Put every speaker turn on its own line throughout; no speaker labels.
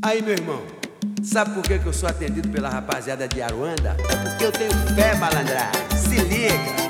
Aí, meu irmão, sabe por que eu sou atendido pela rapaziada de Aruanda? É porque eu tenho fé, malandragem. Se liga.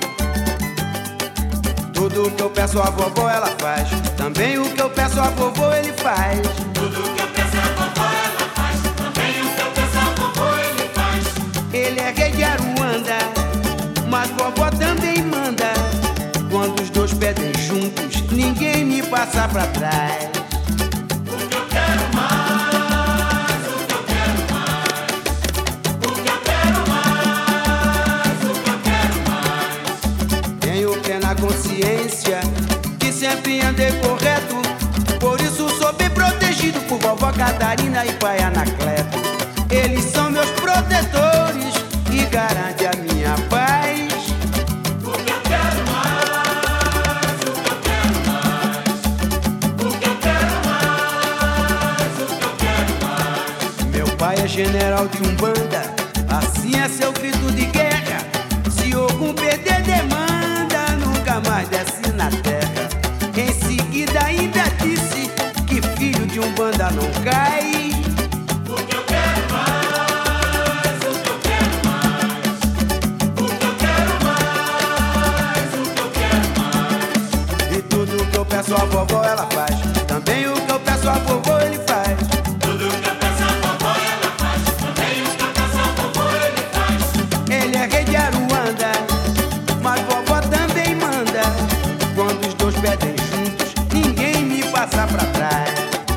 Tudo que eu peço a vovó, ela faz. Também o que eu peço a vovô, ele faz.
Tudo que eu peço a vovó, ela faz. Também o que eu peço a vovô, ele faz.
Ele é rei de Aruanda, mas vovó também manda. Quando os dois pedem juntos, ninguém me passa pra trás.
O que eu quero mais, o que eu quero mais. O que eu quero mais, o que eu quero mais.
Tenho plena consciência que sempre andei correto. Por isso sou bem protegido por vovó Catarina e pai Anacleto. Eles são meus protetores e garantem a minha paz.
O que eu quero mais, o que eu quero mais. O que eu quero mais, o que eu quero mais.
Meu pai é general de Umbanda, assim é seu grito de guerra. Se algum perder demanda, nunca mais desce na terra. Em seguida ainda disse que filho de Umbanda não cai.
O que eu quero mais, o que eu quero mais. O que eu quero mais, o que eu quero mais.
E tudo que eu peço a vovó ela faz. Também o que eu peço a vovô ele faz.
Tudo que eu peço a vovó, ela faz. Também o que eu peço a vovô, ele faz.
Ele é rei de Aruanda, mas vovó também manda. Quando os dois pedem juntos, ninguém me passa pra trás.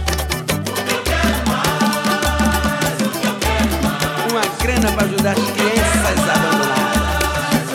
Uma grana pra ajudar as crianças abandonadas.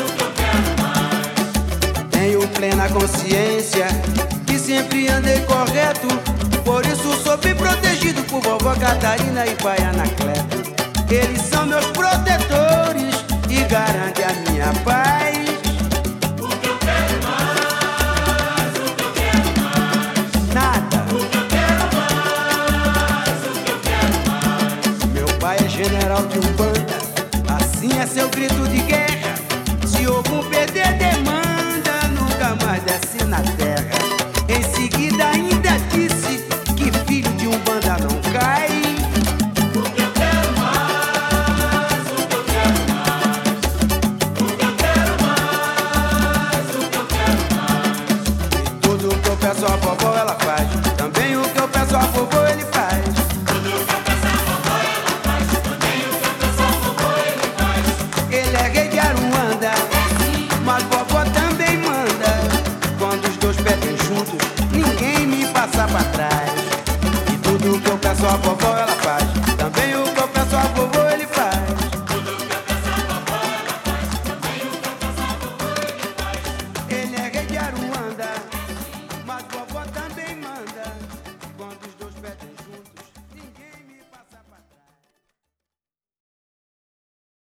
Tenho plena consciência que sempre andei correto. Por isso sou bem protegido por vovó Catarina e pai Anacleto. Eles são meus protetores e garantem a minha paz.
O que eu quero mais, o que eu quero mais.
Nada.
O que eu quero mais, o que eu quero mais.
Meu pai é general de Umbanda, assim é seu grito de guerra. Se algum perder demanda, nunca mais desce na terra. Em seguida ainda disse que filho de Umbanda não cai.
O que eu quero mais, o que eu quero mais. O que eu quero mais, o que eu quero mais.
Tudo o que eu peço a vovó ela faz. Também o que eu peço a vovô ele faz.
Tudo que eu peço a vovó, ela faz. Também o que eu peço a vovô, ele faz.
Ele é rei de Aruanda, mas vovó também manda. Quando os dois pedem juntos, ninguém me passa pra trás. E tudo que eu peço a vovó ela faz.